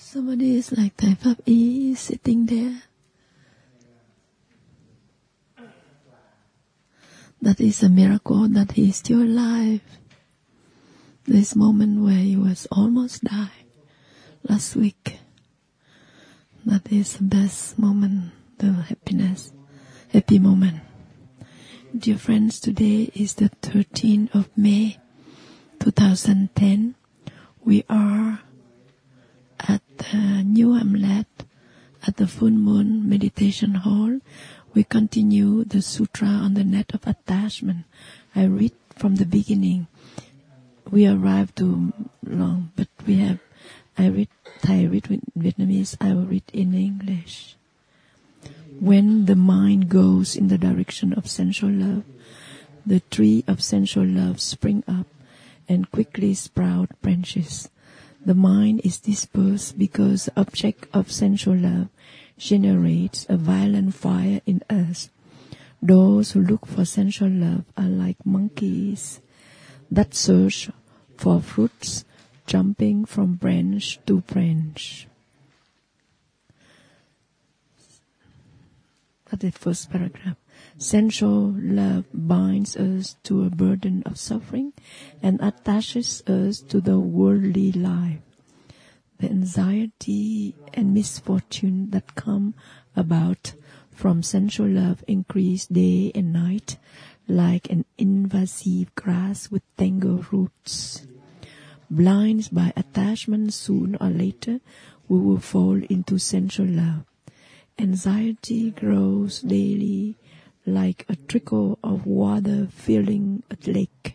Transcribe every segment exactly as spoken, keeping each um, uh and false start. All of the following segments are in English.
Somebody is like Tai Pháp Ý sitting there. That is a miracle that he is still alive. This moment where he was almost died last week. That is the best moment, the happiness, happy moment. Dear friends, today is the thirteenth of May, two thousand ten. We are at the New Hamlet at the Full Moon Meditation Hall. We continue the Sutra on the Net of Attachment. I read from the beginning. We arrived too long, but we have, I read Thai, read with Vietnamese, I will read in English. When the mind goes in the direction of sensual love, the tree of sensual love spring up and quickly sprout branches. The mind is dispersed because the object of sensual love generates a violent fire in us. Those who look for sensual love are like monkeys that search for fruits, jumping from branch to branch. That's the first paragraph. Sensual love binds us to a burden of suffering and attaches us to the worldly life. The anxiety and misfortune that come about from sensual love increase day and night like an invasive grass with tangled roots. Blinded by attachment, soon or later we will fall into sensual love. Anxiety grows daily like a trickle of water filling a lake.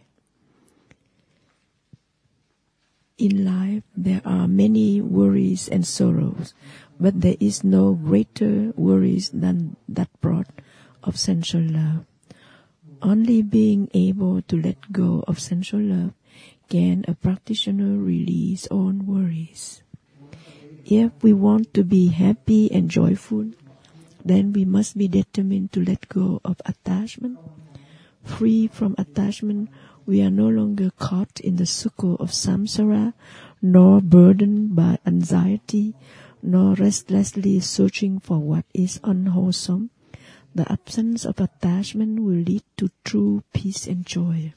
In life there are many worries and sorrows, but there is no greater worries than that brought of sensual love. Only being able to let go of sensual love can a practitioner release all worries. If we want to be happy and joyful, then we must be determined to let go of attachment. Free from attachment, we are no longer caught in the circle of samsara, nor burdened by anxiety, nor restlessly searching for what is unwholesome. The absence of attachment will lead to true peace and joy.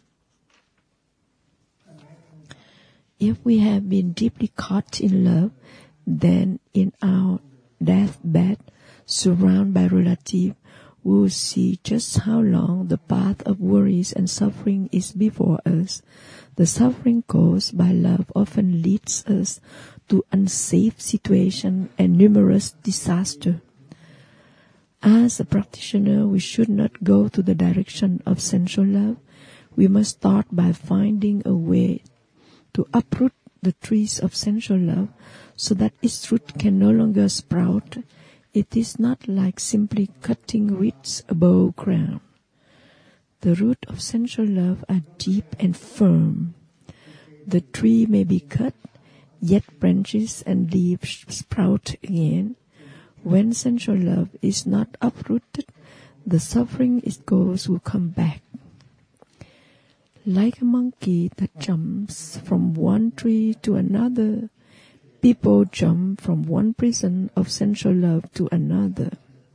If we have been deeply caught in love, then in our deathbed, surrounded by relatives, we will see just how long the path of worries and suffering is before us. The suffering caused by love often leads us to unsafe situations and numerous disasters. As a practitioner, we should not go to the direction of sensual love. We must start by finding a way to uproot the trees of sensual love so that its root can no longer sprout. It is not like simply cutting weeds above ground. The roots of sensual love are deep and firm. The tree may be cut, yet branches and leaves sprout again. When sensual love is not uprooted, the suffering it goes will come back. Like a monkey that jumps from one tree to another, people jump from one prison of sensual love to another.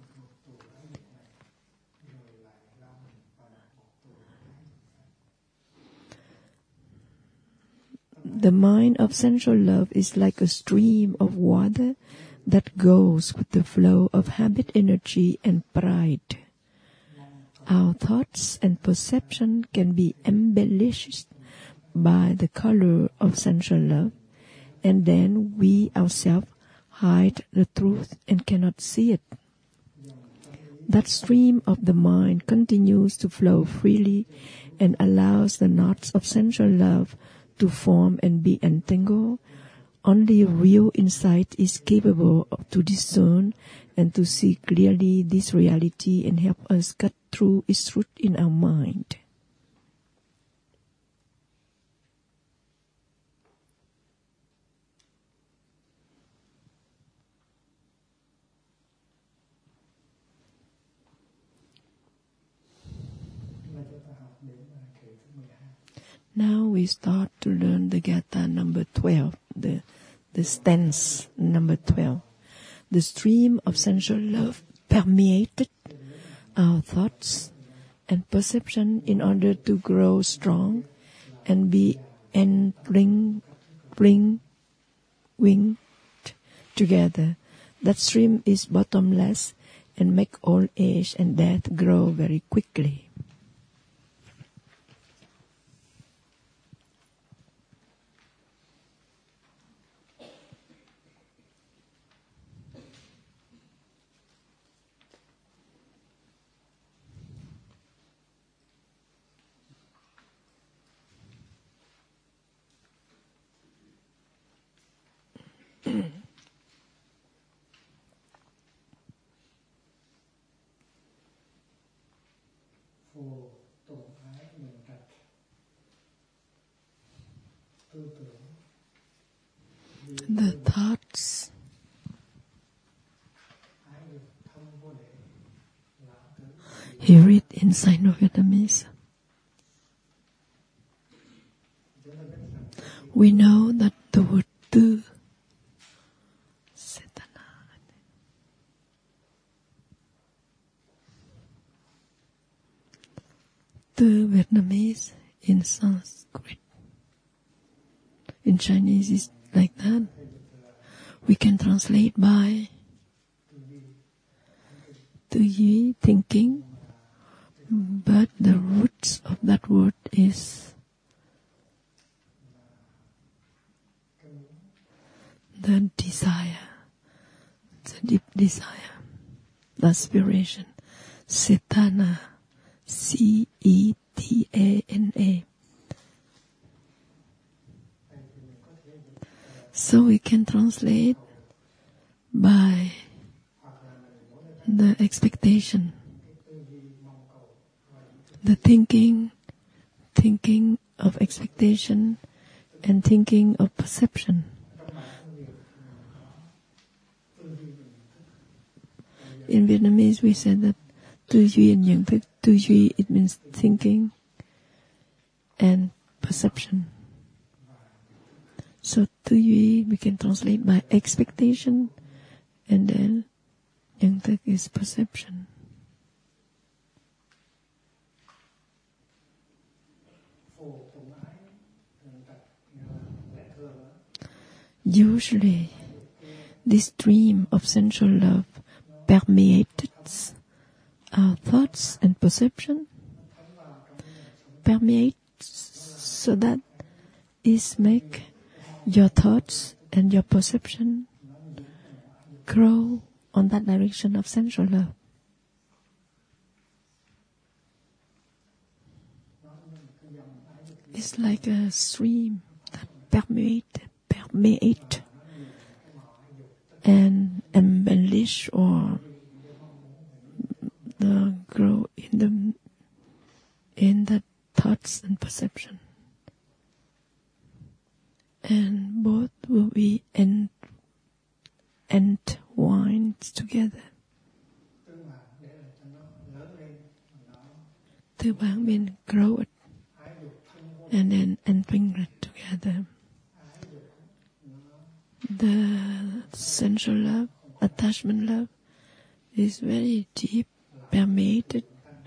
The mind of sensual love is like a stream of water that goes with the flow of habit, energy, and pride. Our thoughts and perception can be embellished by the color of sensual love, and then we ourselves hide the truth and cannot see it. That stream of the mind continues to flow freely and allows the knots of sensual love to form and be entangled. Only real insight is capable of to discern and to see clearly this reality and help us cut through its root in our mind. Now we start to learn the Gatha number twelve, the the stanza number twelve. The stream of sensual love permeated our thoughts and perception in order to grow strong and be entwined winged together. That stream is bottomless and make old age and death grow very quickly. The thoughts he read in Sino-Vietnamese. We know that the word tư, tư Vietnamese in Sanskrit. In Chinese is like that. We can translate by tư duy, thinking, but the roots of that word is the desire, the deep desire, the aspiration, cetana, C E T A N A. So we can translate by the expectation, the thinking, thinking of expectation and thinking of perception. In Vietnamese we said that tư duy and nhận thức. Tư duy, it means thinking and perception. So tư duy we can translate by expectation, and then nhận thức is perception. Usually, this stream of sensual love permeates our thoughts and perception, permeates so that is make your thoughts and your perception grow on that direction of sensual love. It's like a stream that permeate, permeate and embellish or the grow in the in the thoughts and perception, and both will be ent, entwined together. Tư bản means grow it and then entwined together. The sensual love, attachment love, is very deep, permeated,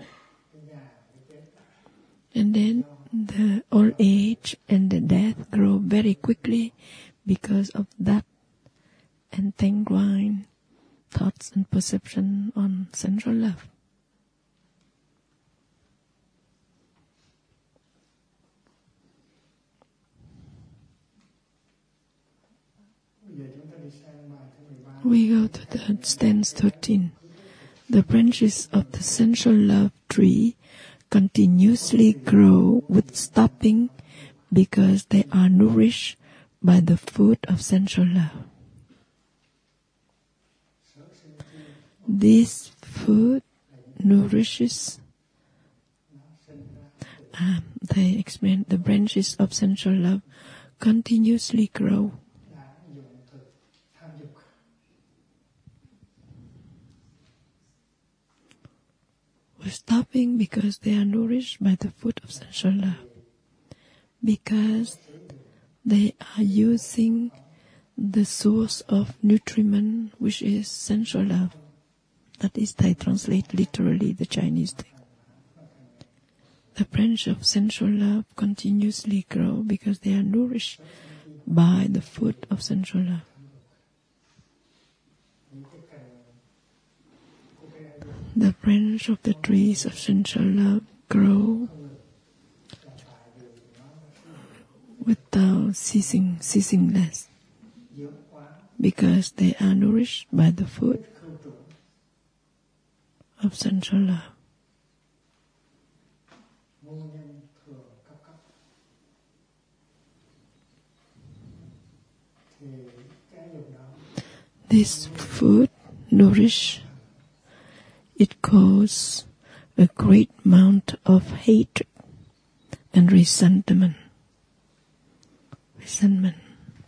and then the old age and the death grow very quickly because of that entangled thoughts and perception on sensual love. We go to the stanza thirteen. The branches of the sensual love tree continuously grow with stopping because they are nourished by the food of sensual love. This food nourishes, um, they explain, the branches of sensual love continuously grow. We're stopping because they are nourished by the food of sensual love. Because they are using the source of nutriment, which is sensual love. That is, I translate literally the Chinese thing. The branch of sensual love continuously grow because they are nourished by the food of sensual love. The branch of the trees of sensual love grow without ceasing, ceasingless, because they are nourished by the food of sensual love. This food nourish, it causes a great amount of hatred and resentment. Resentment.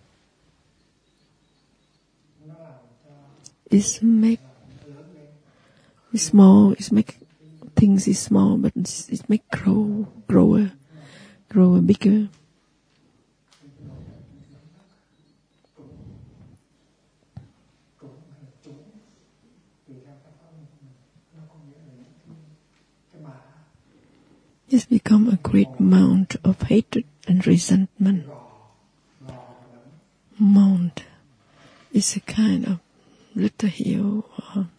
It's make it's small. It's make things is small, but it's, it make grow, grow, grow bigger. It's become a great amount of hatred and resentment. Mount is a kind of little hill. Or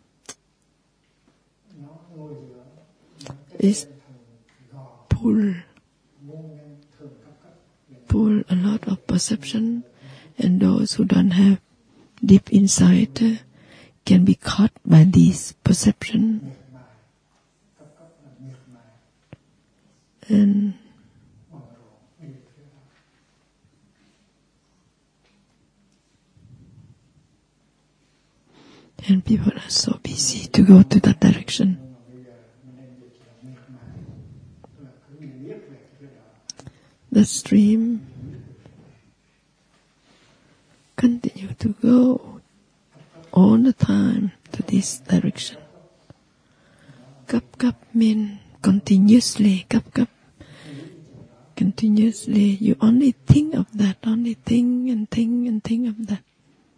it's pull, pull a lot of perception, and those who don't have deep insight uh, can be caught by this perception. And and people are so busy to go to that direction. The stream continue to go all the time to this direction. Cup cup mean continuously, cup cup. Continuously, you only think of that, only think and think and think of that.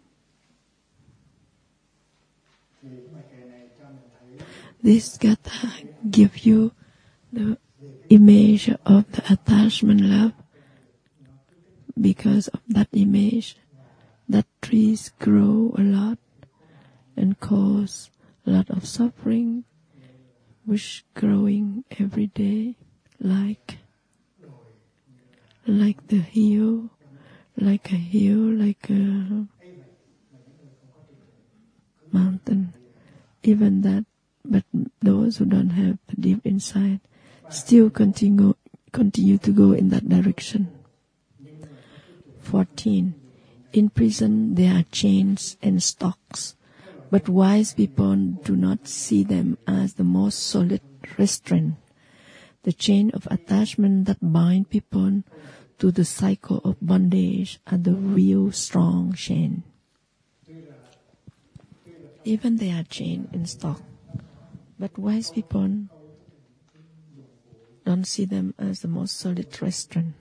This gatha give you the image of the attachment love. Because of that image, that trees grow a lot and cause a lot of suffering, which growing every day, like like the hill, like a hill, like a mountain. Even that, but those who don't have the deep insight still continue continue to go in that direction. fourteen. In prison there are chains and stocks, but wise people do not see them as the most solid restraint. The chain of attachment that bind people to the cycle of bondage are the real strong chain. Even they are chained in stock, but wise people don't see them as the most solid restraint.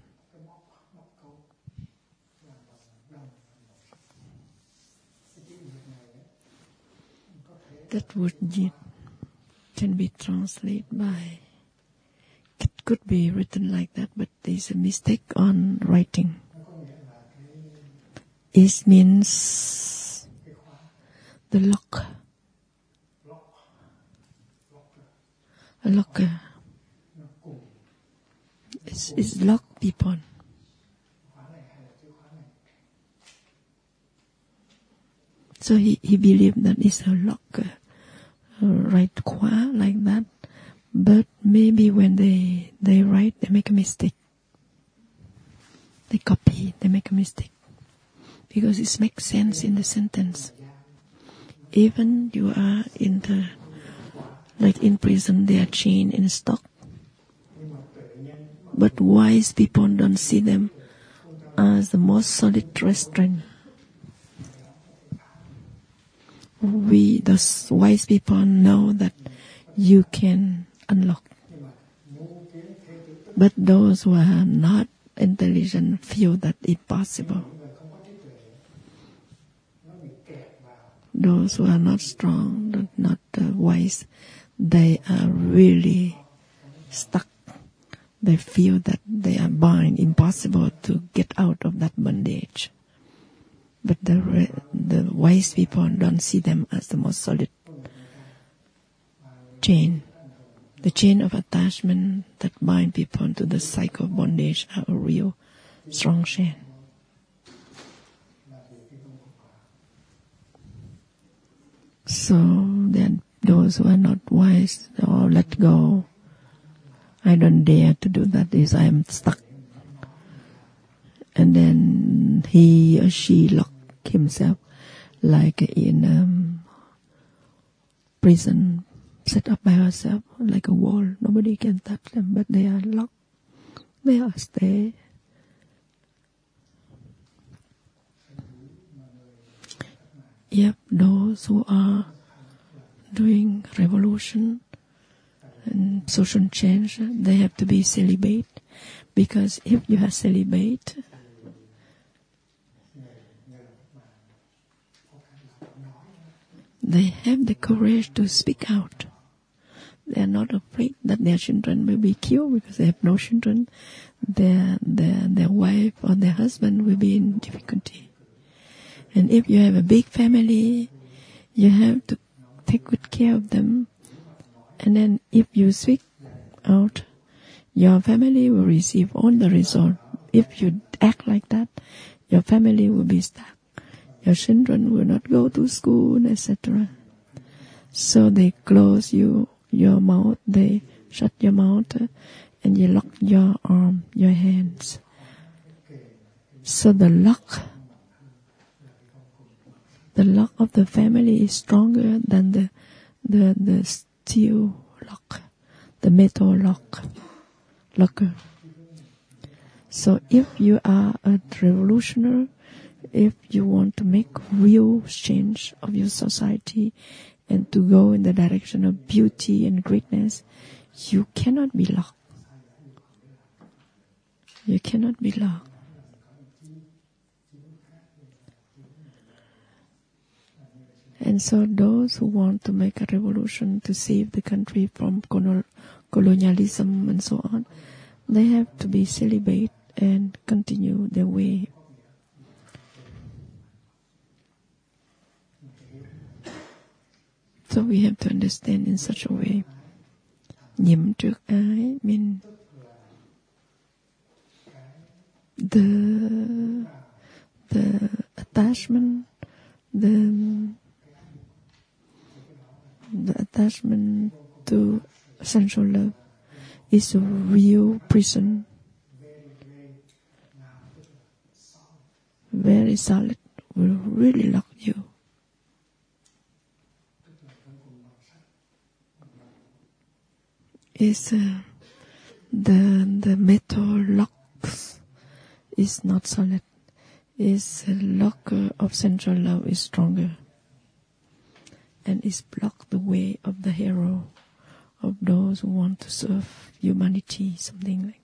That word yit can be translated by, it could be written like that, but there's a mistake on writing. It means the lock. A locker. It's, it's lock people. So he, he believed that it's a locker. Write khóa like that, but maybe when they they write, they make a mistake. They copy, they make a mistake, because it makes sense in the sentence. Even you are in the, like in prison, they are chained in stock, but wise people don't see them as the most solid restraint. We, the wise people, know that you can unlock. But those who are not intelligent feel that impossible. those who are not strong, not uh, wise, they are really stuck. They feel that they are bound, impossible to get out of that bondage. But the the wise people don't see them as the most solid chain. The chain of attachment that bind people to the cycle of bondage are a real strong chain. So then those who are not wise or let go, I don't dare to do that, is I am stuck. And then he or she lock himself like in a um, prison set up by herself, like a wall. Nobody can touch them, but they are locked. They are stay. Yep, those who are doing revolution and social change, they have to be celibate, because if you are celibate, they have the courage to speak out. They are not afraid that their children will be killed because they have no children. Their their their wife or their husband will be in difficulty. And if you have a big family, you have to take good care of them. And then if you speak out, your family will receive all the result. If you act like that, your family will be stuck. Your children will not go to school, et cetera. So they close you, your mouth, they shut your mouth, and you lock your arm, your hands. So the lock, the lock of the family is stronger than the the the steel lock, the metal lock, locker. So if you are a revolutionary, if you want to make real change of your society and to go in the direction of beauty and greatness, you cannot be locked. You cannot be locked. And so those who want to make a revolution to save the country from colonialism and so on, they have to be celibate and continue their way. So we have to understand in such a way. Nhiễm trước ái mean the the attachment, the the attachment to sensual love is a real prison, very solid, will really lock you. Is uh, the the metal locks is not solid. Is the locker of sensual love is stronger, and is block the way of the hero, of those who want to serve humanity, something like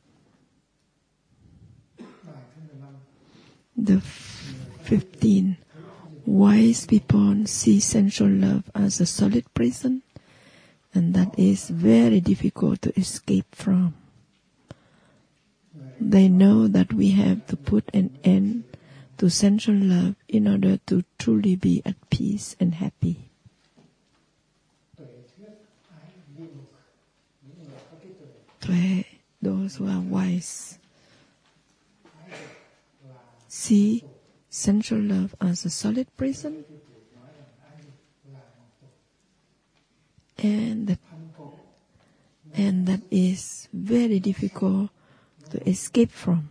that. The fifteen wise people see sensual love as a solid prison, and that is very difficult to escape from. They know that we have to put an end to sensual love in order to truly be at peace and happy. Tuệ, those who are wise, see sensual love as a solid prison, and that, and that is very difficult to escape from.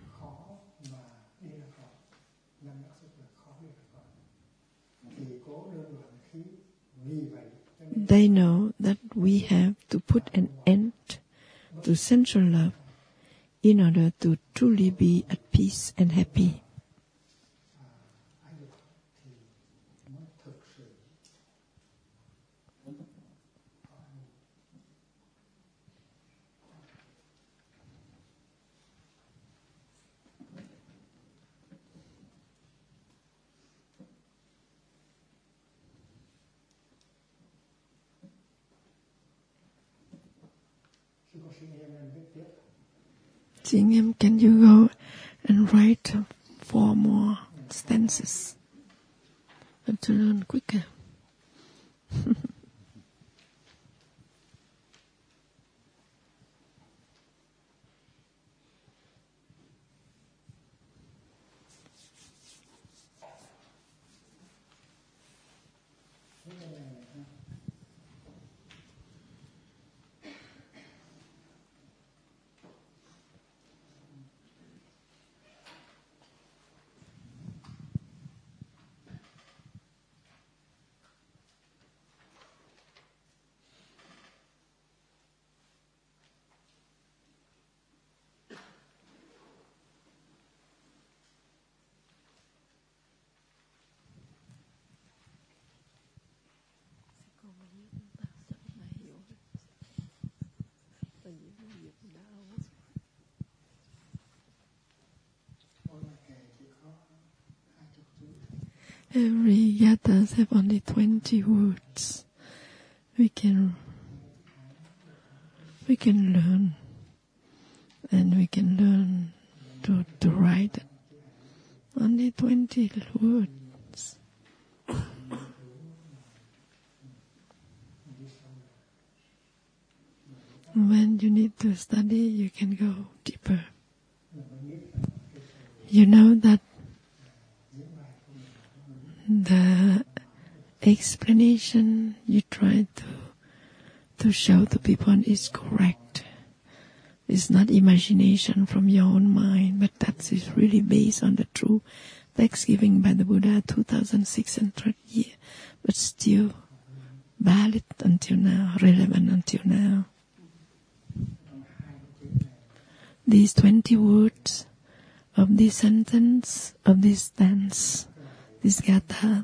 They know that we have to put an end to sensual love in order to truly be at peace and happy. Jingem, can you go and write four more stanzas to learn quicker? Every yatas have only twenty words. We can we can learn, and we can learn to to write it. Only twenty words. When you need to study, you can go deeper. You know that the explanation you try to to show to people is correct. It's not imagination from your own mind, but that is really based on the true text given by the Buddha two thousand six hundred years, but still valid until now, relevant until now. These twenty words of this sentence, of this stance, this gatha,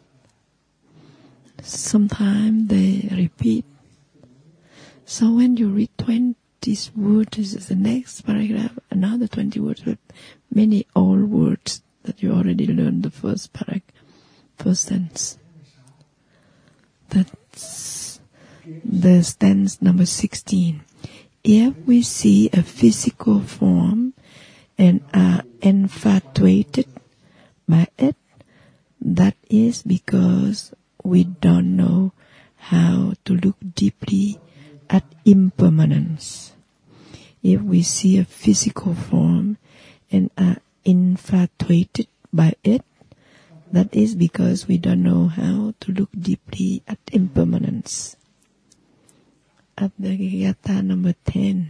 sometimes they repeat. So when you read twenty words, this is the next paragraph, another twenty words with many old words that you already learned the first paragraph, first sentence. That's the stance number sixteen. If we see a physical form and are infatuated by it, that is because we don't know how to look deeply at impermanence. If we see a physical form and are infatuated by it, that is because we don't know how to look deeply at impermanence. At the Gatha number ten.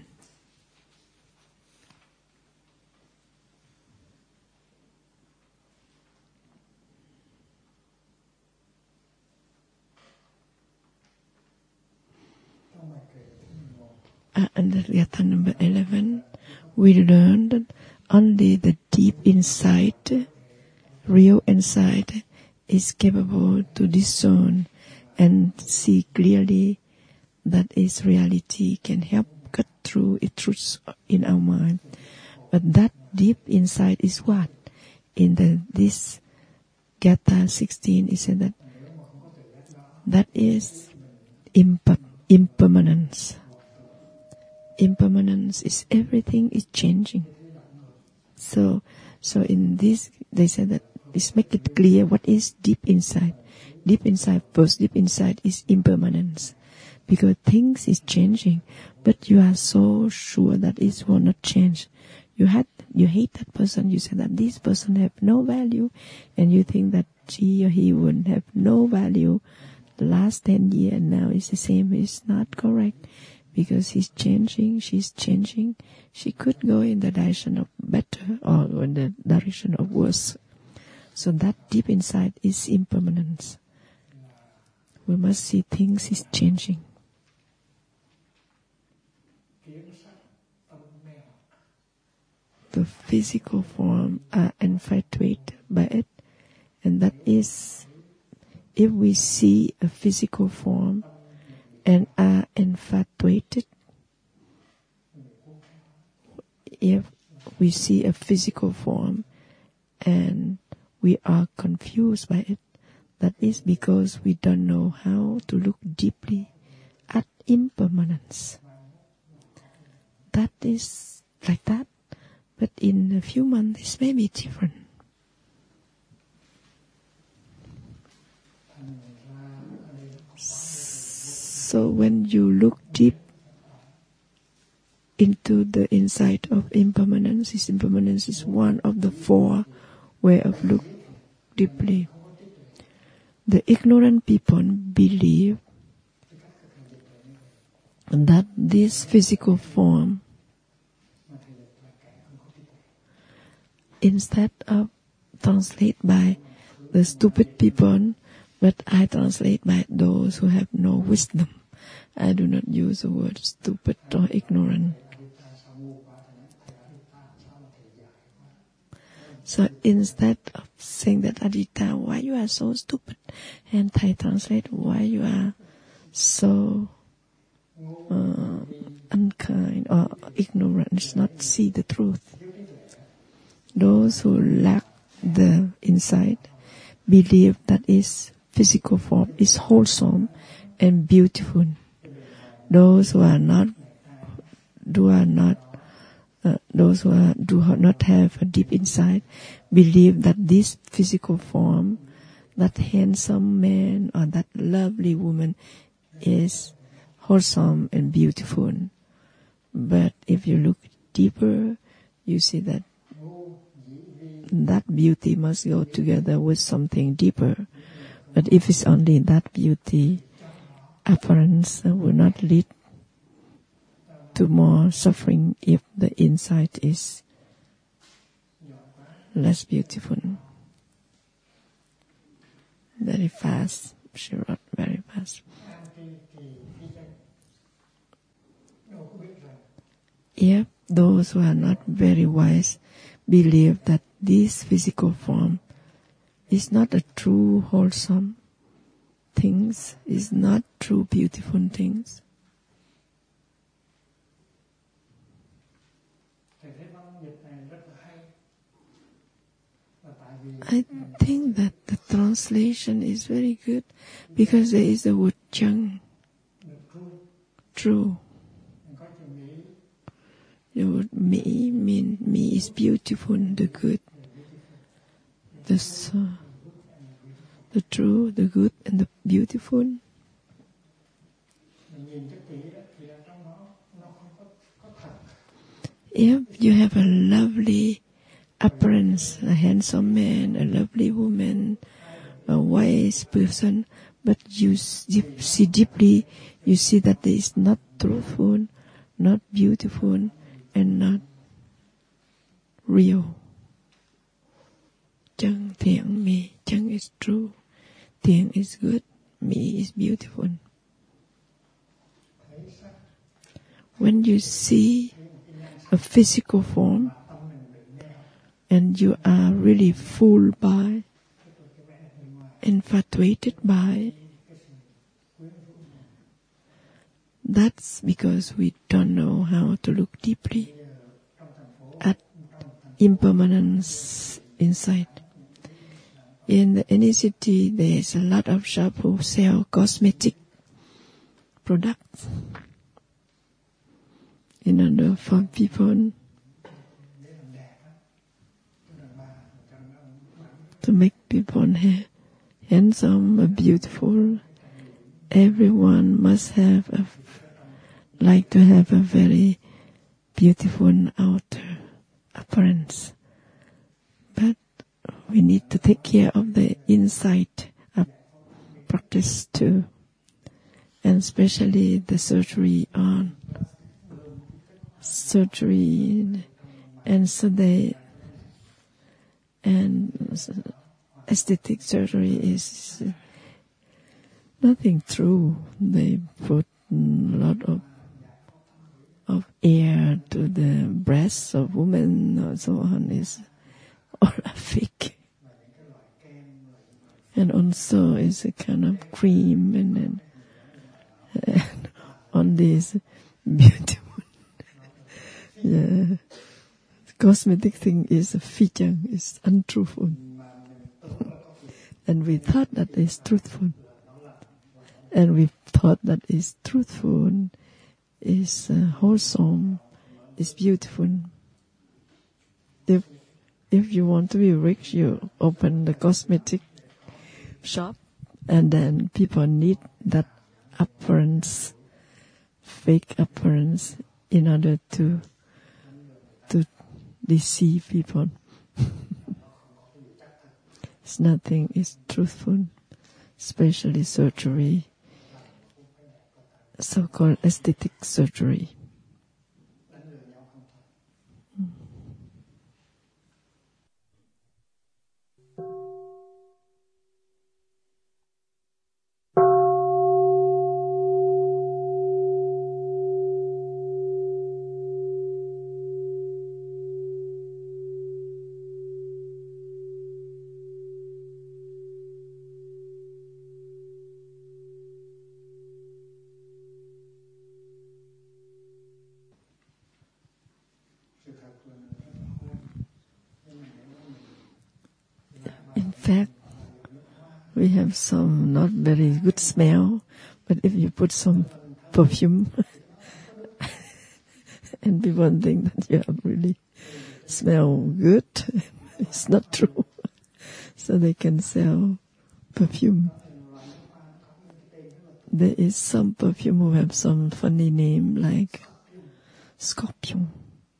Uh, and the Gatha number eleven, we learned that only the deep insight, real insight, is capable to discern and see clearly that is reality, can help cut through its truths in our mind. But that deep insight is what? In the this Gatha sixteen, it said that that is imp- impermanence. Impermanence is everything is changing. So, so in this, they said that this make it clear what is deep inside. Deep inside, first deep inside is impermanence. Because things is changing, but you are so sure that it will not change. You had, you hate that person, you say that this person have no value, and you think that she or he would have no value the last ten years, and now it's the same. It's not correct. Because he's changing, she's changing. She could go in the direction of better or in the direction of worse. So that deep inside is impermanence. We must see things is changing. The physical form are infatuated by it, and that is, if we see a physical form and are infatuated, if we see a physical form and we are confused by it, that is because we don't know how to look deeply at impermanence. is like that, but in a few months it may be different. So when you look deep into the insight of impermanence, this impermanence is one of the four way of look deeply. The ignorant people believe that this physical form, instead of translate by the stupid people, but I translate by those who have no wisdom. I do not use the word stupid or ignorant. So instead of saying that, Adita, why you are so stupid, and I translate, why you are so uh, unkind or ignorant, not see the truth. Those who lack the insight believe that is physical form is wholesome and beautiful. Those who are not, do are not, uh, those who are, do not have a deep insight, believe that this physical form, that handsome man or that lovely woman, is wholesome and beautiful. But if you look deeper, you see that that beauty must go together with something deeper. But if it's only that beauty, appearance will not lead to more suffering if the insight is less beautiful. Very fast, she wrote very fast. If those who are not very wise believe that this physical form is not a true wholesome things, is not true beautiful things, I think that the translation is very good because there is the word chang, true. The word me mean me is beautiful, the good, the uh, the true, the good, and the beautiful. If you have a lovely appearance, a handsome man, a lovely woman, a wise person, but you see deeply, you see that it is not truthful, not beautiful, and not real. Chang thiện me, chang is true, thiện is good, me is beautiful. When you see a physical form and you are really fooled by, infatuated by, that's because we don't know how to look deeply at impermanence inside. In the inner city, there is a lot of shops who sell cosmetic products in order for people to make people handsome, beautiful. Everyone must have a, like to have a very beautiful outer appearance. But we need to take care of the inside of practice too. And especially the surgery on surgery and so they and aesthetic surgery is nothing true. They put a lot of of air to the breasts of women or so on, is all fake. And also is a kind of cream and then and on this beautiful yeah, cosmetic thing is a feature, is untruthful. And we thought that is truthful. And we thought that is truthful, is uh, wholesome, It's beautiful. If if you want to be rich, you open the cosmetic shop, and then people need that appearance, fake appearance, in order to to deceive people. It's nothing is truthful, especially surgery, so-called aesthetic surgery. In fact, we have some not very good smell, but if you put some perfume and people think that you have really smell good, it's not true. So they can sell perfume. There is some perfume who have some funny name like Scorpion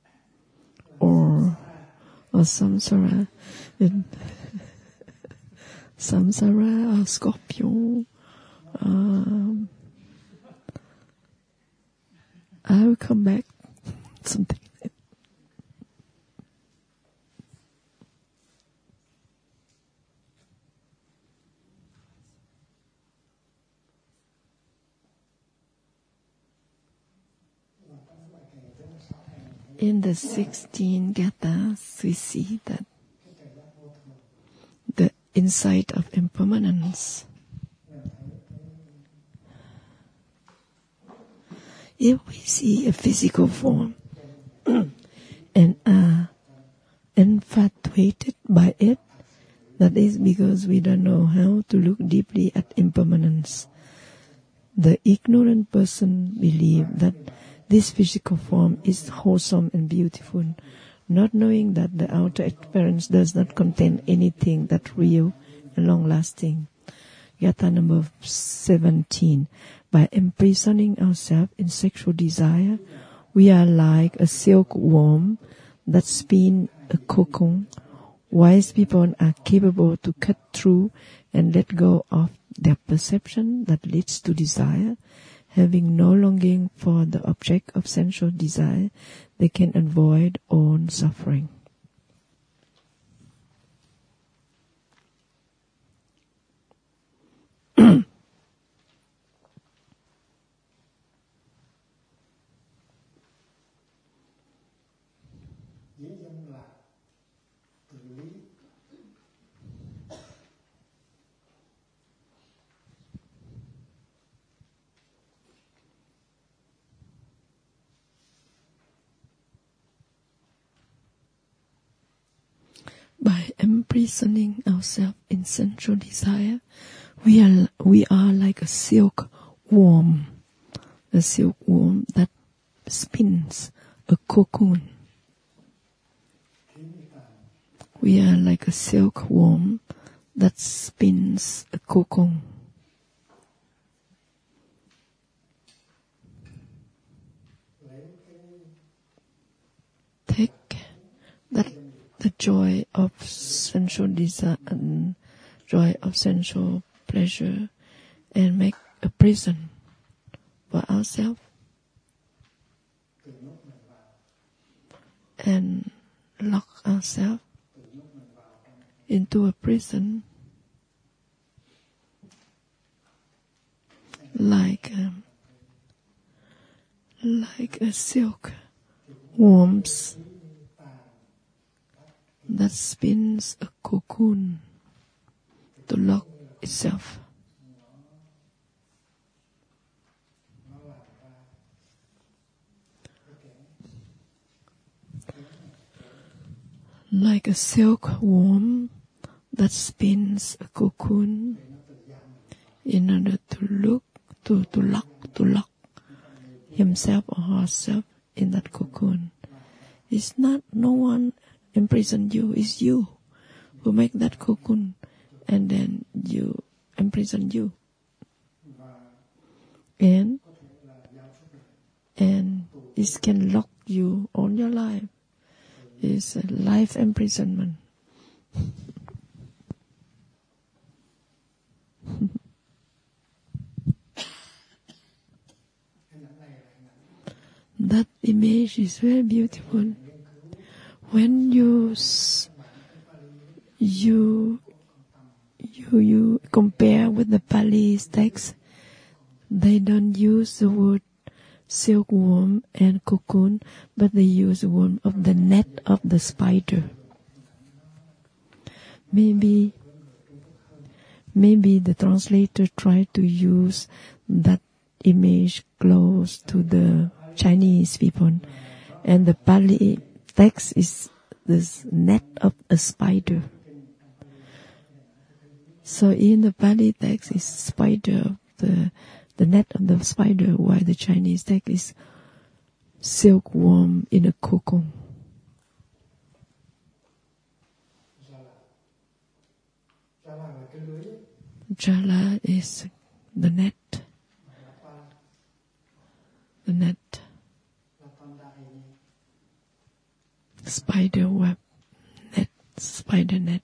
or or Samsara. Samsara or Scorpion. Um, I will come back. Something. In the sixteen Gathas, we see that the insight of impermanence. If we see a physical form and are infatuated by it, that is because we don't know how to look deeply at impermanence. The ignorant person believes that this physical form is wholesome and beautiful, not knowing that the outer appearance does not contain anything that's real and long-lasting. Yatha number seventeen. By imprisoning ourselves in sexual desire, we are like a silkworm that spins a cocoon. Wise people are capable to cut through and let go of their perception that leads to desire. Having no longing for the object of sensual desire, they can avoid own suffering. By imprisoning ourselves in sensual desire, we are we are like a silkworm, a silkworm that spins a cocoon. We are like a silkworm that spins a cocoon. Take that the joy of sensual desire and joy of sensual pleasure and make a prison for ourselves and lock ourselves into a prison like um, like a silk worms that spins a cocoon to lock itself. Like a silkworm that spins a cocoon in order to look, to, to lock, to lock himself or herself in that cocoon. It's not no one imprison you. It's you who make that cocoon, and then you imprison you. And and it can lock you all your life. It's a life imprisonment. That image is very beautiful. When you you you you compare with the Pali text, they don't use the word silkworm and cocoon, but they use the word of the net of the spider. Maybe maybe the translator tried to use that image close to the Chinese people, and the Pali text is this net of a spider. So in the Pali text is spider, the the net of the spider, while the Chinese text is silkworm in a cocoon. Jala is the net. The net. Spider web. Net. Spider net.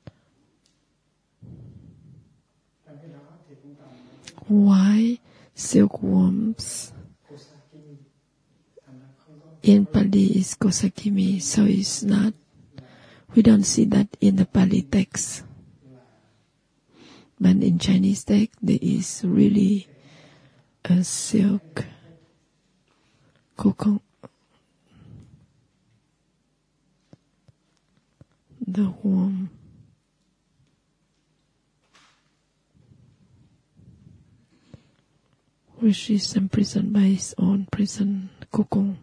Why silkworms in Pali is kosakimi, so it's not, we don't see that in the Pali text. But in Chinese text, there is really a silk cocoon. The worm. Which is imprisoned by its own prison cocoon.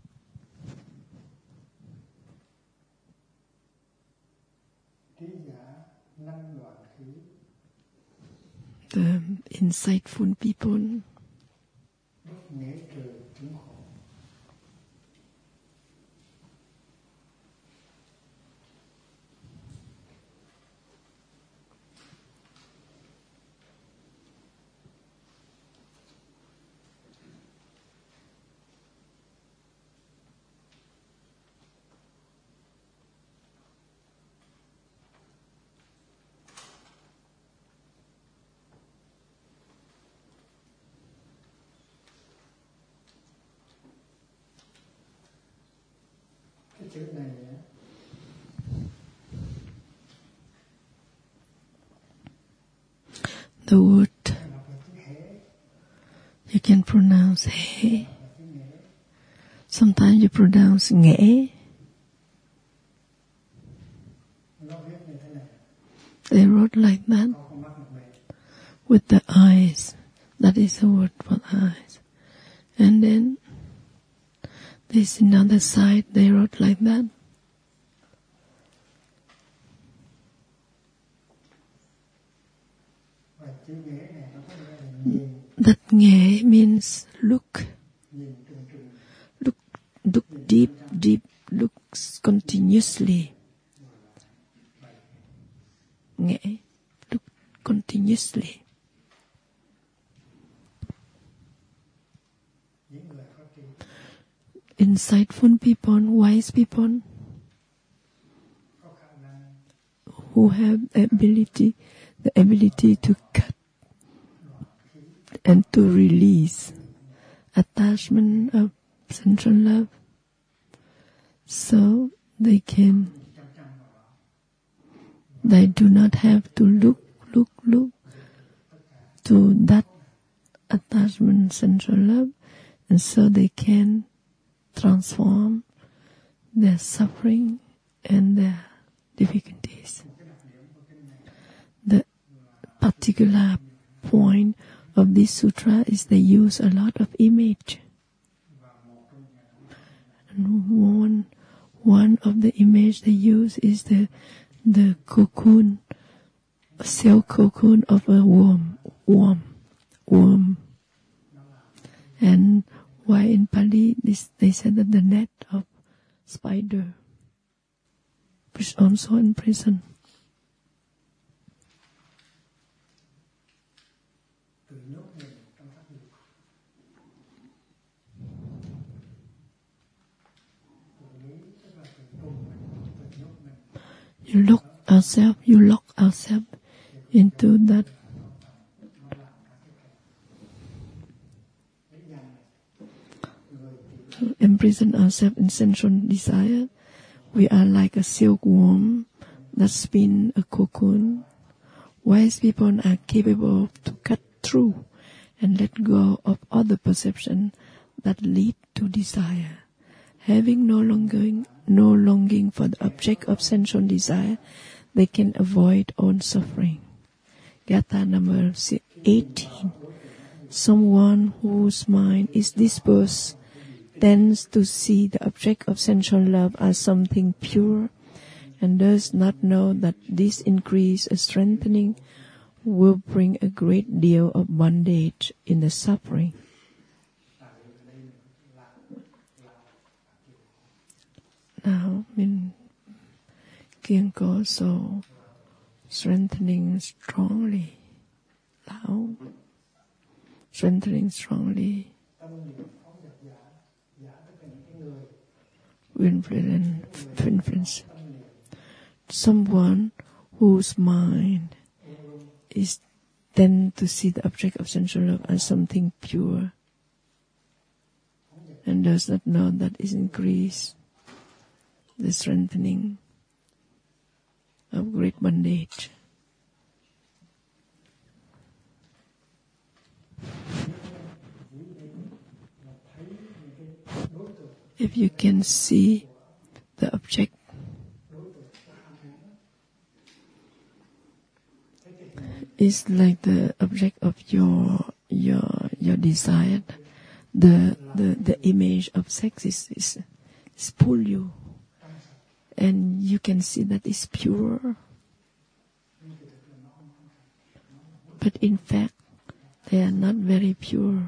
The insightful people the word you can pronounce he. Sometimes you pronounce nge. They wrote like that with the eyes. That is the word for eyes. And then this another side they wrote like that. That nge means look. Look, look deep, deep, looks continuously. Nge, look continuously. Insightful people, wise people, who have the ability, the ability to cut and to release attachment of sensual love, so they can, they do not have to look, look, look to that attachment, sensual love, and so they can transform their suffering and their difficulties. The particular point of this sutra is they use a lot of image. And one, one of the image they use is the the cocoon, silk cocoon of a worm, worm, worm. And why in Pali this, they said that the net of spider, which also in prison. You look ourselves, you lock ourselves into that imprison ourselves in sensual desire. We are like a silkworm that spins a cocoon. Wise people are capable to cut through and let go of all the perception that lead to desire. Having no longing, no longing for the object of sensual desire, they can avoid all suffering. Gatha number eighteen. Someone whose mind is disposed tends to see the object of sensual love as something pure and does not know that this increase or strengthening will bring a great deal of bondage in the suffering. Now, in Kienko, so strengthening strongly, loud, strengthening strongly, influence someone whose mind is tend to see the object of sensual love as something pure and does not know that is increased the strengthening of great bondage. If you can see the object, is like the object of your your your desire. The the the image of sex is is, is pull you, and you can see that it's pure. But in fact, they are not very pure.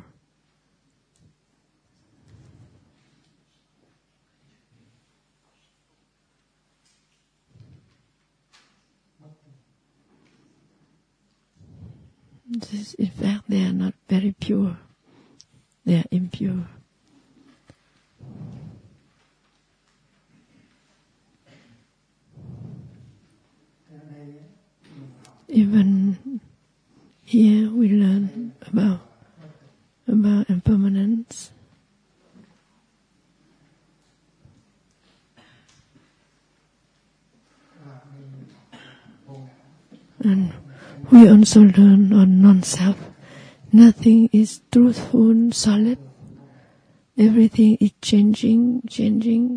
This, in fact, they are not very pure. They are impure. Even here we learn about about impermanence. And we also learn on non-self. Nothing is truthful, solid. Everything is changing, changing.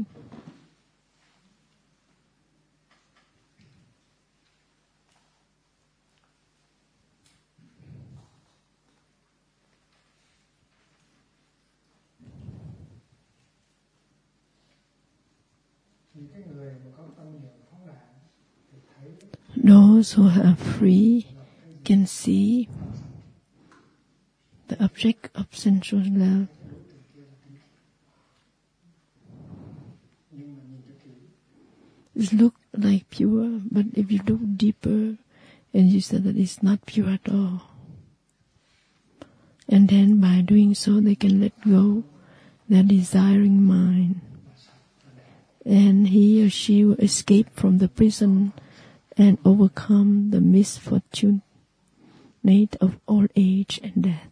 Those who are free can see the object of sensual love. It looks like pure, but if you look deeper, and you see that it's not pure at all. And then by doing so, they can let go their desiring mind. And he or she will escape from the prison and overcome the misfortune of old age and death.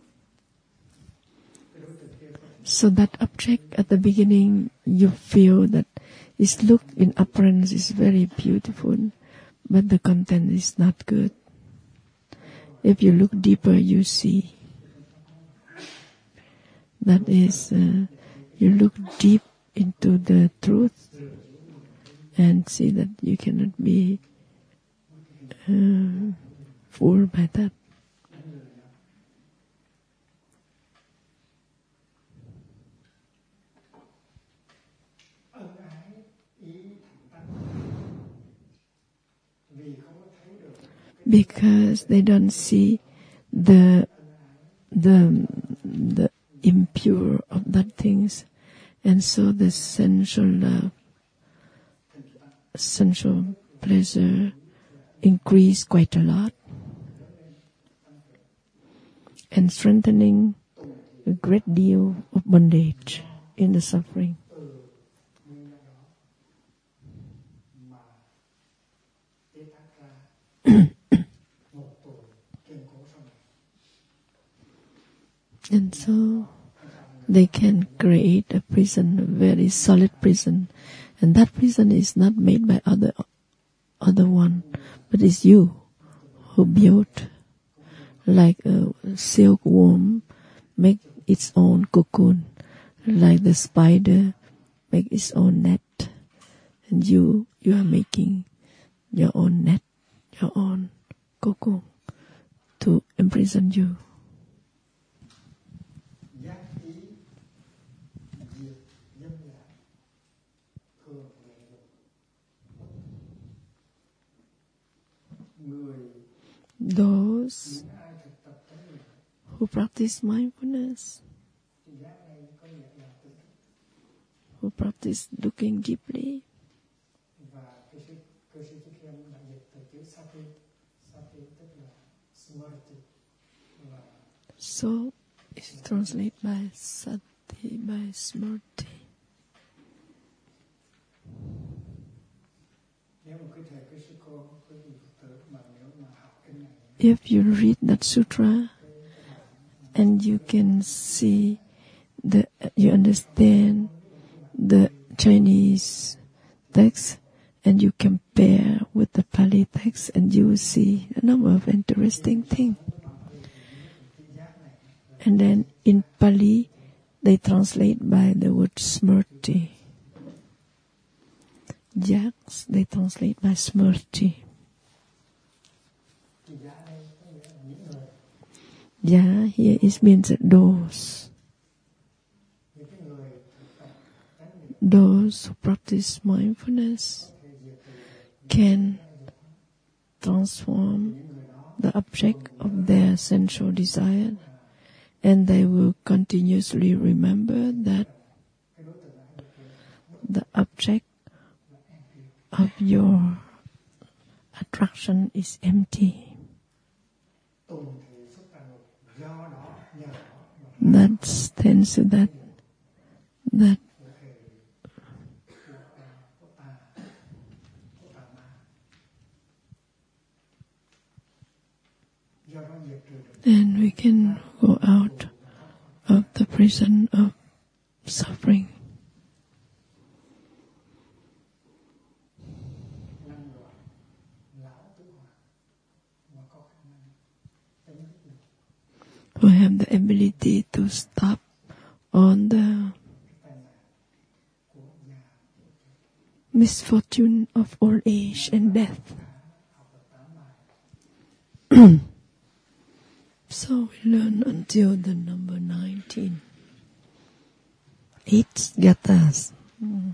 So that object at the beginning, you feel that its look in appearance is very beautiful, but the content is not good. If you look deeper, you see. That is, uh, you look deep into the truth and see that you cannot be uh, fooled by that. Because they don't see the the the impure of that things, And so the sensual love, sensual pleasure increase quite a lot, and strengthening a great deal of bondage in the suffering. And so they can create a prison, a very solid prison, and that prison is not made by other other one, but it's you who built, like a silkworm make its own cocoon, like the spider make its own net, and you you are making your own net, your own cocoon to imprison you. Those who practice mindfulness, who practice looking deeply, so it's translated by sati, by smrti. If you read that sutra and you can see the, you understand the Chinese text and you compare with the Pali text, and you will see a number of interesting things. And then in Pali, they translate by the word smrti. Jaks, they translate by smrti. Ja here is means those. Those who practice mindfulness can transform the object of their sensual desire, and they will continuously remember that the object of your attraction is empty. That stands to that that and we can go out of the prison of suffering. We have the ability to stop on the misfortune of old age and death. So we learn until the number nineteen. Eight gathas. Mm.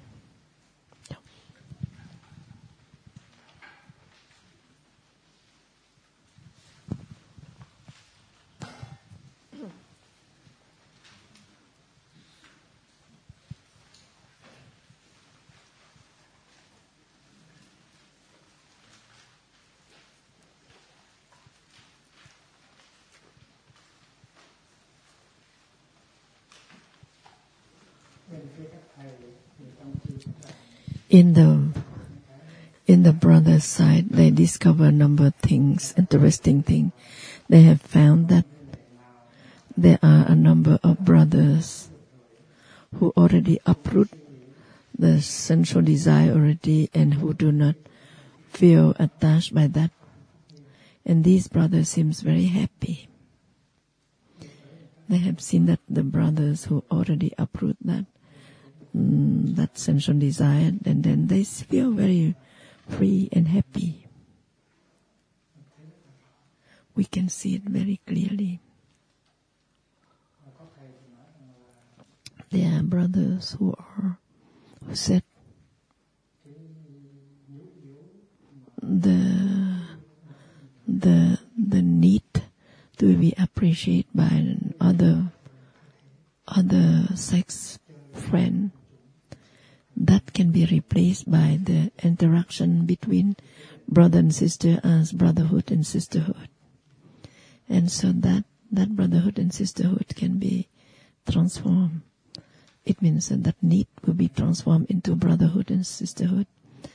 In the in the brother side, they discover a number of things, interesting things. They have found that there are a number of brothers who already uproot the sensual desire already, and who do not feel attached by that. And these brothers seems very happy. They have seen that the brothers who already uproot that mm, that sensual desire, and then they feel very free and happy. We can see it very clearly. There are brothers who are who said the the the need to be appreciated by other other sex friend that can be replaced by the interaction between brother and sister as brotherhood and sisterhood. And so that, that brotherhood and sisterhood can be transformed. It means that that need will be transformed into brotherhood and sisterhood.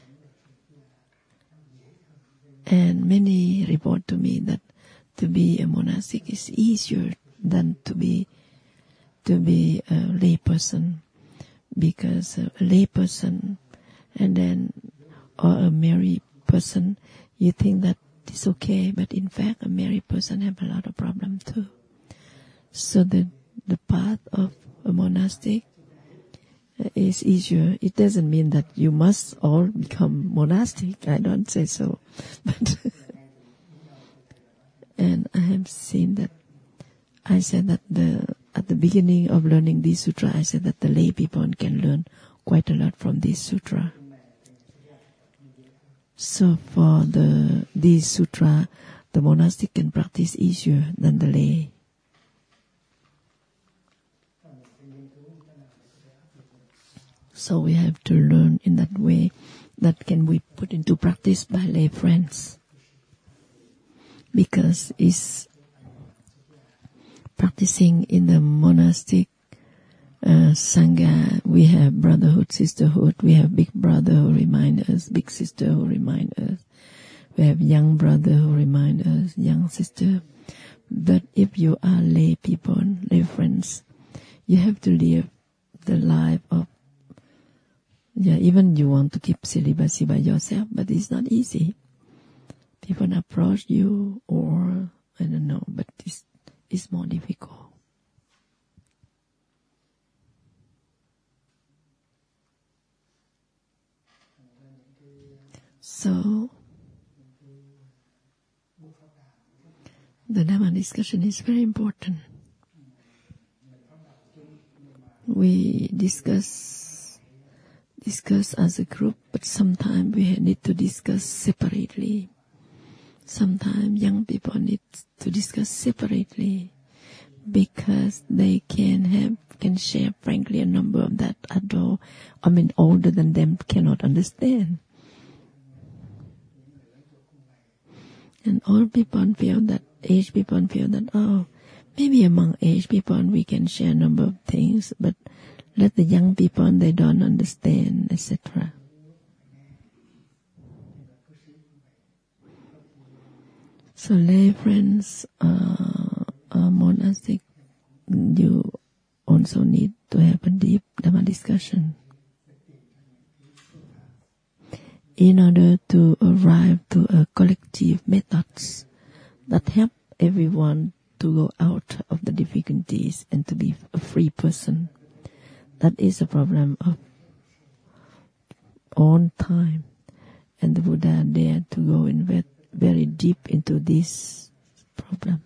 And many report to me that to be a monastic is easier than to be to be a lay person, because a lay person and then or a married person, you think that it's okay, but in fact a married person have a lot of problems too. So the the path of a monastic is easier. It doesn't mean that you must all become monastic. I don't say so. But and I have seen that. I said that the at the beginning of learning this sutra, I said that the lay people can learn quite a lot from this sutra. So for the this sutra, the monastic can practice easier than the lay. So we have to learn in that way that can be put into practice by lay friends. Because it's practicing in the monastic uh, sangha, we have brotherhood, sisterhood, we have big brother who remind us, big sister who remind us, we have young brother who remind us, young sister. But if you are lay people, lay friends, you have to live the life of, yeah, even you want to keep celibacy by yourself, but it's not easy. People approach you, or I don't know, but it's, it's more difficult. So, the Dhamma discussion is very important. We discuss, discuss as a group, but sometimes we need to discuss separately. Sometimes young people need to discuss separately because they can have, can share frankly a number of that adult, I mean older than them cannot understand. And old people feel that, age people feel that, oh, maybe among age people we can share a number of things, but let the young people, they don't understand, et cetera. So lay friends, uh, uh, monastic, you also need to have a deep Dhamma discussion in order to arrive to a collective methods that help everyone to go out of the difficulties and to be a free person. That is a problem of all time, and the Buddha dared to go in very, very deep into this problem.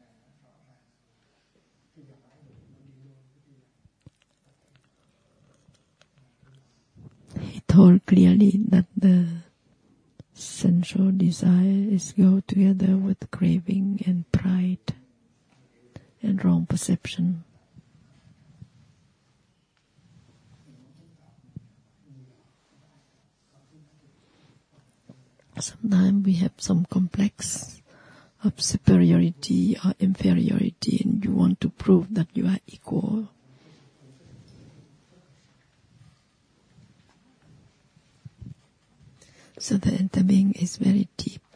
He told clearly that the sensual desire is go together with craving and pride and wrong perception. Sometimes we have some complex of superiority or inferiority, and you want to prove that you are equal. So the entering is very deep.